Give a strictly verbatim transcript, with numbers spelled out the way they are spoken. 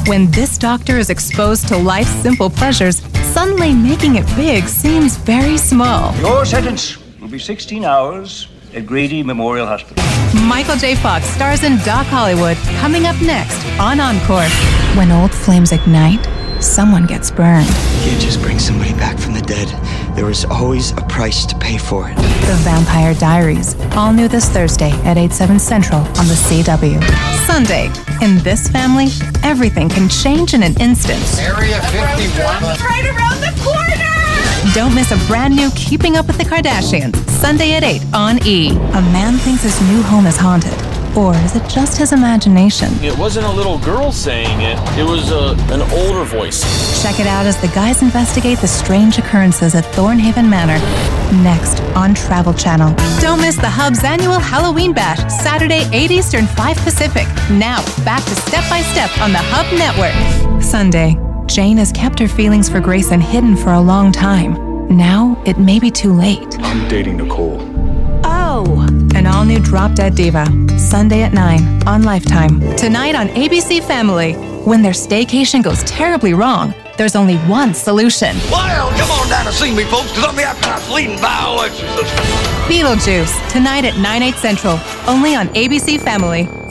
When this doctor is exposed to life's simple pleasures, suddenly making it big seems very small. Your sentence will be sixteen hours at Grady Memorial Hospital. Michael J. Fox stars in Doc Hollywood, coming up next on Encore. When old flames ignite, someone gets burned. You can't just bring somebody back from the dead. There is always a price to pay for it. The Vampire Diaries, all new this Thursday at eight, seven Central on the C W. Sunday, in this family, everything can change in an instant. Area fifty-one. Right around the corner! Don't miss a brand new Keeping Up with the Kardashians, Sunday at eight on E. A man thinks his new home is haunted. Or is it just his imagination? It wasn't a little girl saying it. It was a, an older voice. Check it out as the guys investigate the strange occurrences at Thornhaven Manor. Next on Travel Channel. Don't miss the Hub's annual Halloween Bash, Saturday, eight Eastern, five Pacific. Now, back to Step by Step on the Hub Network. Sunday, Jane has kept her feelings for Grayson hidden for a long time. Now, it may be too late. I'm dating Nicole. Oh! An all-new Drop Dead Diva, Sunday at nine on Lifetime. Tonight on A B C Family. When their staycation goes terribly wrong, there's only one solution. Well, come on down to see me, folks, because I'll be after that leading bowel exorcist. Beetlejuice, tonight at nine, eight Central, only on A B C Family.